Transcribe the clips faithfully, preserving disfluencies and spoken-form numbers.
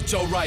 meet your right.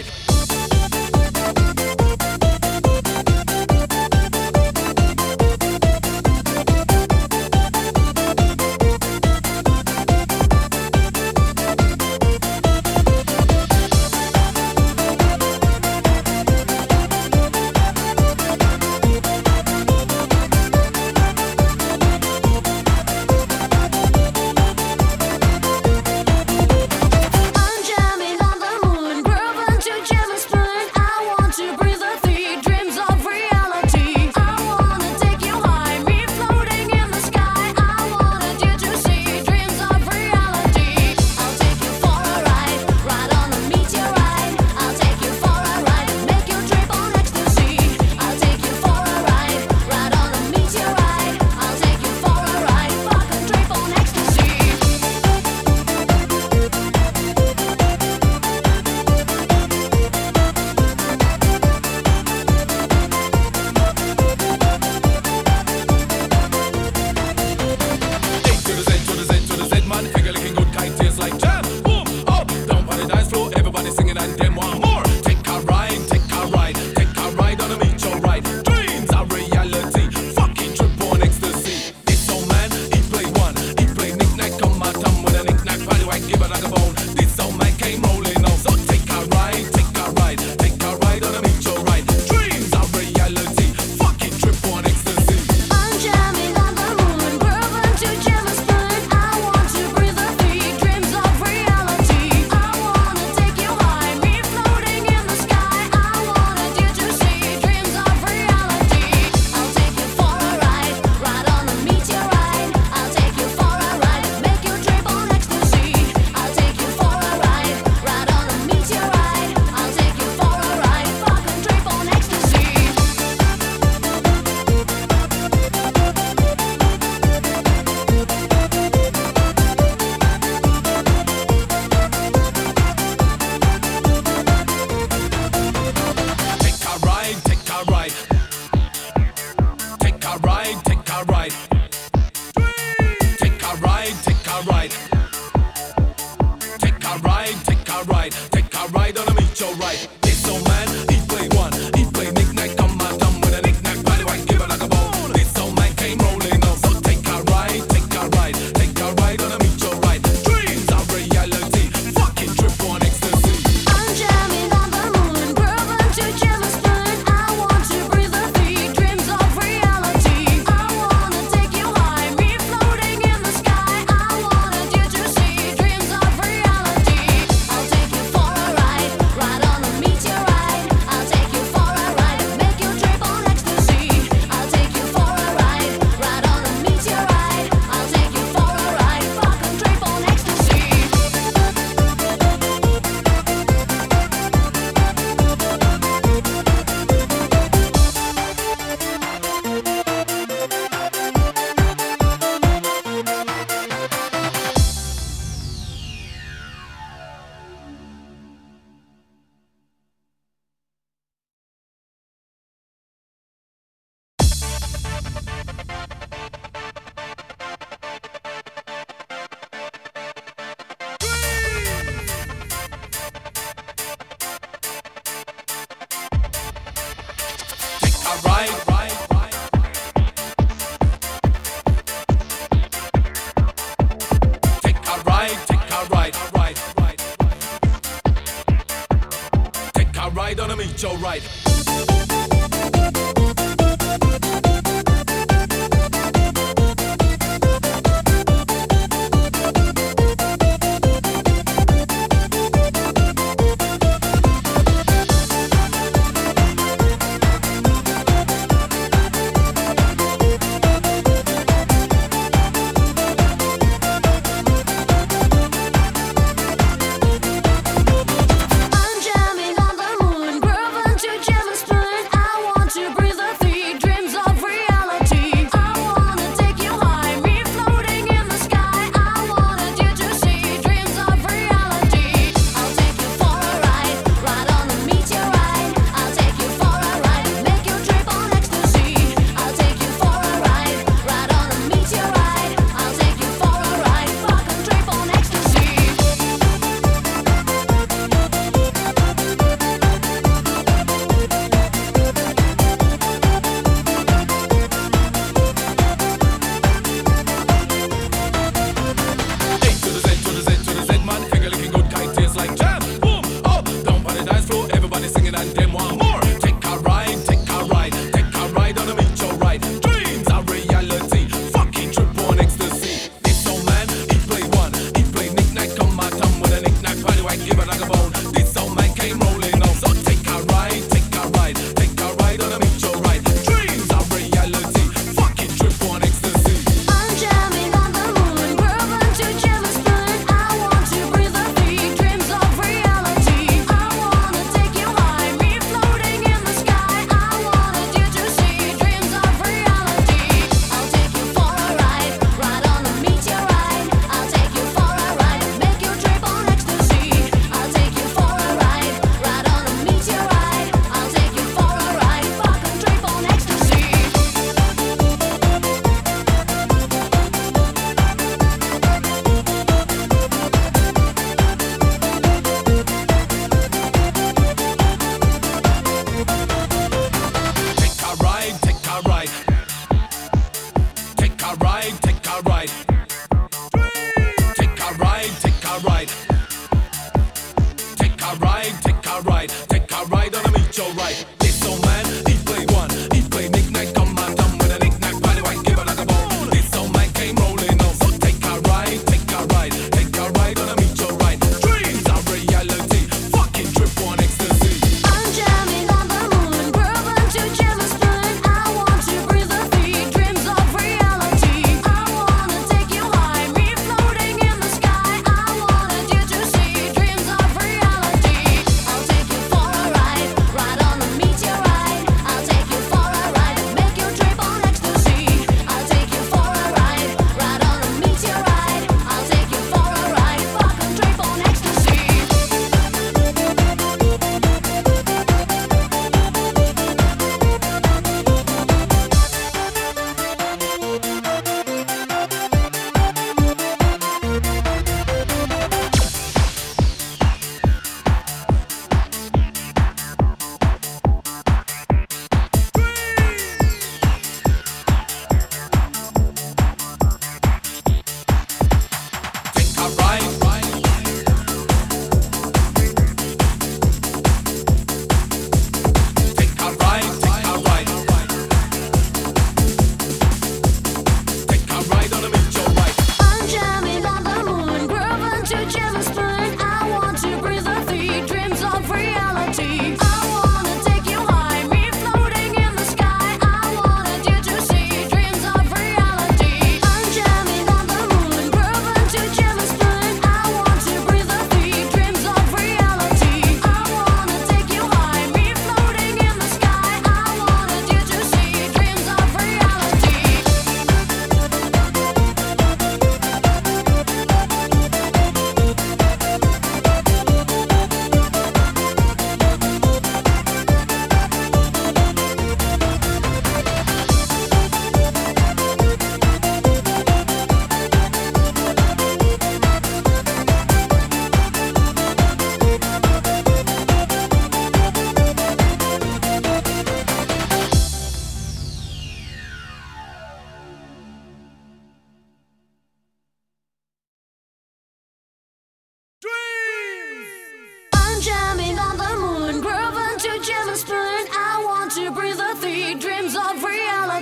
Meet your right. I'm jamming on the moon, grooving to jam.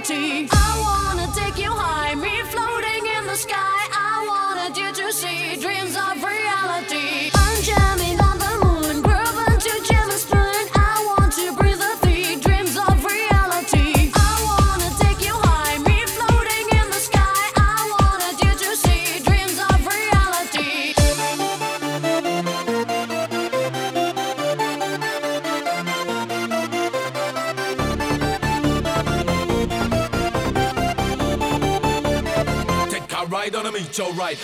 reality. I wanna take you high, me floating in the sky. I wanted you to see dreams of reality. I'm jamming on the moon, grooving to jam and spoon. I want to breathe the three dreams of reality. I wanna take you high, me floating in the sky. I wanted you to see dreams of reality. Take a ride on a meteorite.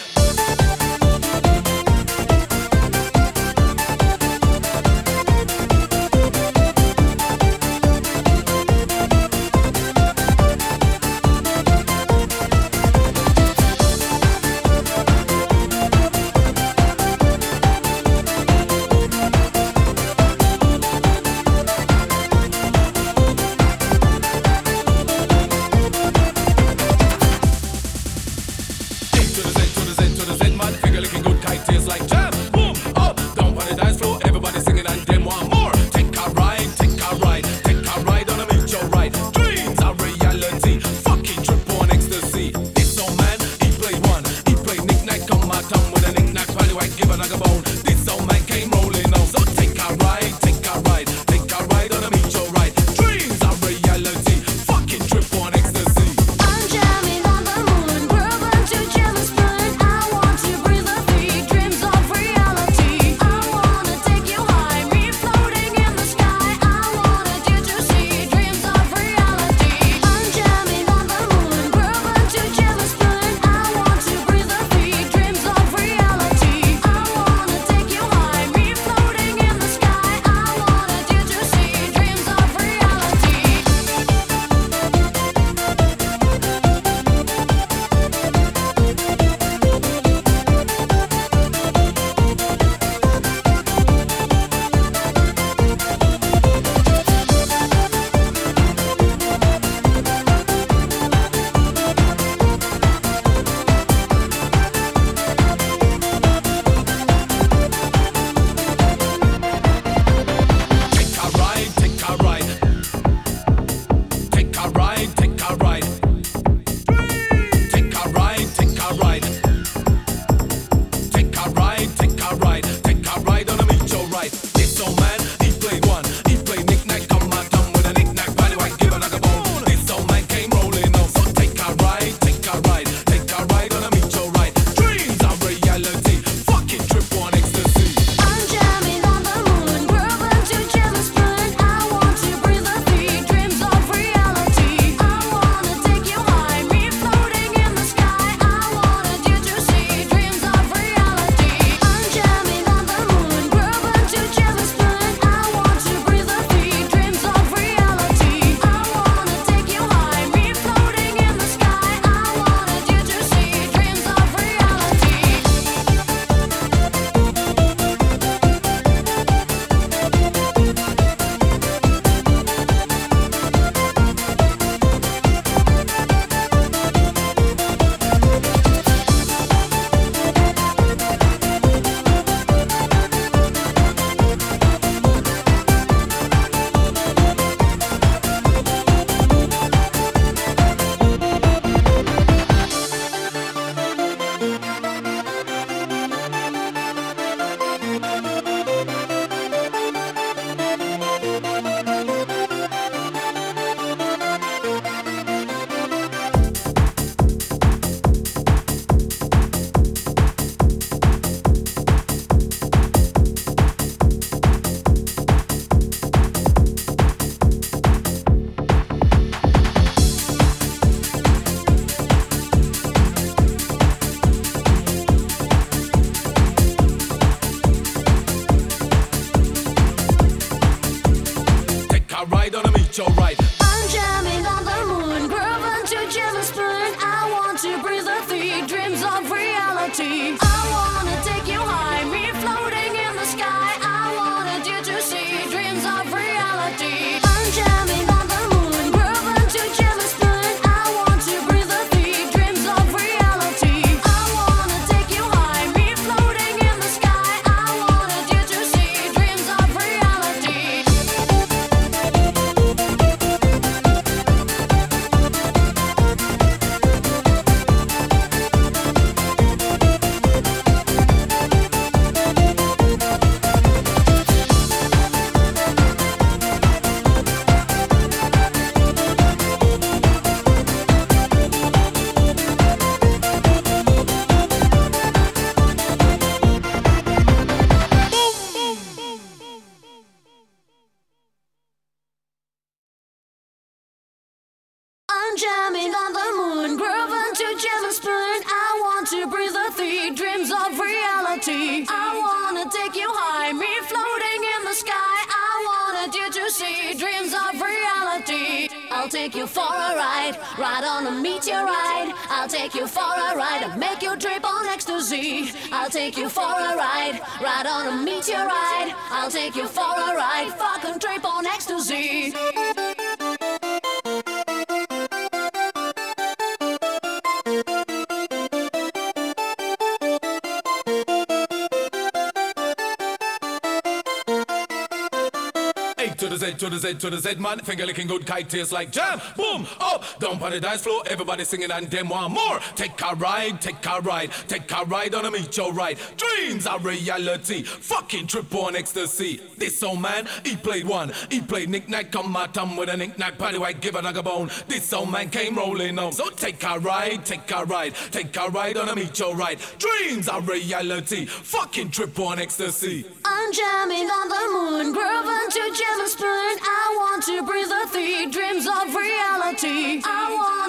I'm jamming on the moon, grooving to jam and spoon. I want to breathe the three dreams of reality. I wanna take you high, me floating in the sky. I wanted you to see dreams of reality. I'm jamming on the moon, grooving to jam and spoon. I want to breathe the three dreams of reality. I wanna take you high, me floating in the sky. I wanted you to see dreams of reality. I'm jamming on the moon, grooving to Jam and Spoon. I want to breathe the three dreams of reality. I wanna take you high, me floating in the sky. I wanted you to see dreams of reality. I'll take you for a ride, ride on a meteorite. I'll take you for a ride and make you trip on ecstasy. I'll take you for a ride, ride on a meteorite. I'll take you for a ride, fucking trip on ecstasy. To the Z, to the Z, to the Z, man. Finger licking good, kite tastes like jam. Boom, up, down on the dance floor. Everybody singing and them want more. Take a ride, take a ride, take a ride on a meteorite. Dreams are reality. Fucking trip on ecstasy. This old man, he played one. He played knick-knack, come my tongue with a knick-knack, paddy white, give a dog a bone. This old man came rolling on. So take a ride, take a ride, take a ride on a meteorite. Dreams are reality. Fucking trip on ecstasy. I'm jamming on the moon, grooving to Jam and Spoon. I want to breathe the three dreams of reality. I want